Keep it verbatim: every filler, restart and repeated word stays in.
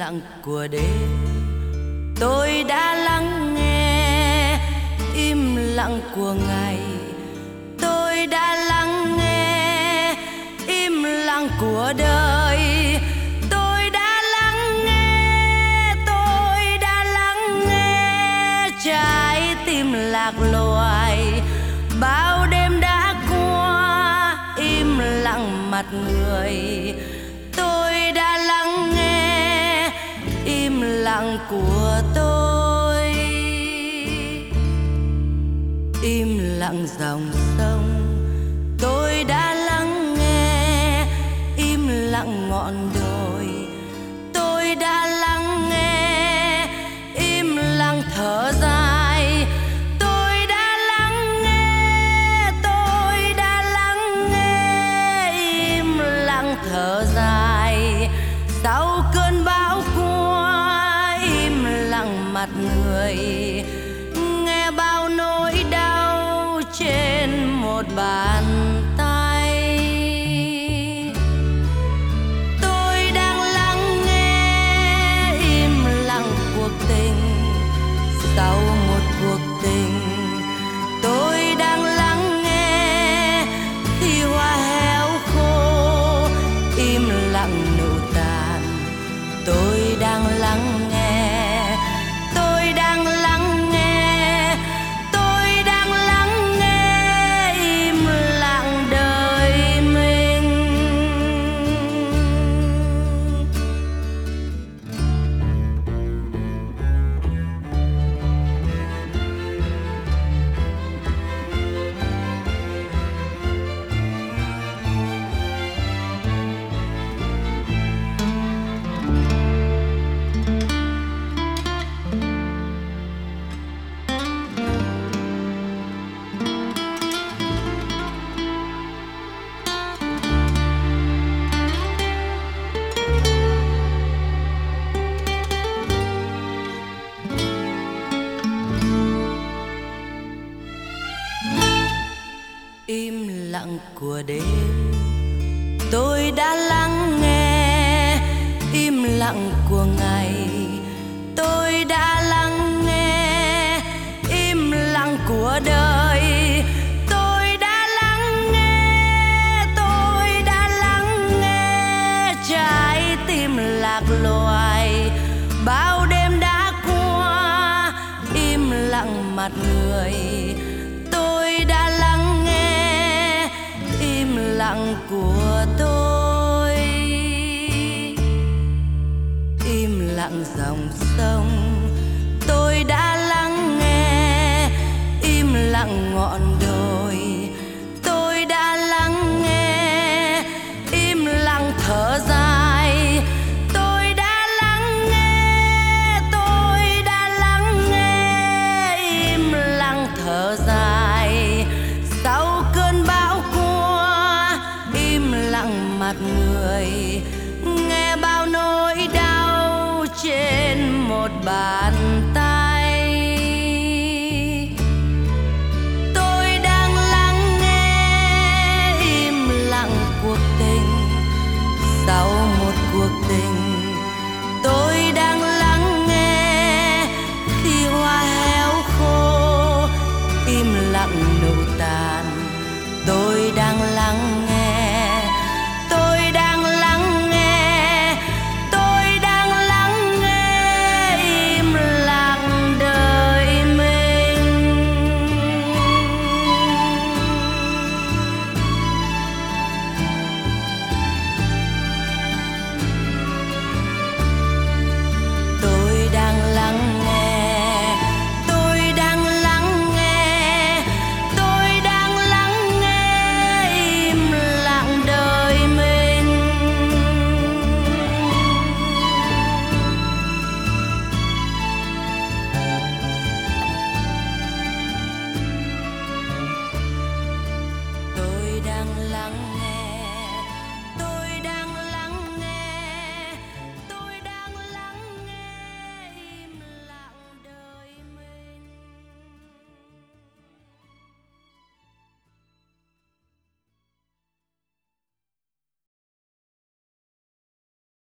lặng của đêm tôi đã lắng nghe, im lặng của ngày tôi đã lắng nghe, im lặng của đời tôi đã lắng nghe, tôi đã lắng nghe. Trái tim lạc loài bao đêm đã qua, im lặng mặt người tôi đã lắng nghe, im lặng của tôi. Im lặng dòng sông tôi đã lắng nghe, im lặng ngọn đồi tôi đã lắng nghe, im lặng thở dài tôi đã lắng nghe, tôi đã lắng nghe, im lặng thở dài sau cơn bão qua, im lặng mặt người nghe bao nỗi đau trên một bàn tay. Tôi đang lắng nghe, im lặng cuộc tình sau một cuộc tình. Tôi đang lắng nghe khi hoa héo khô, im lặng nụ tàn. Tôi đang lắng nghe, tôi đang lắng nghe, tôi đang lắng nghe, im lặng đời mình. Im lặng của đêm tôi đã lắng nghe, im lặng của ngày tôi đã lắng nghe, im lặng của đời tôi đã lắng nghe, tôi đã lắng nghe. Trái tim lạc loài bao đêm đã qua, im lặng mặt người tôi đã lắng nghe, im lặng của tôi. Im lặng dòng sông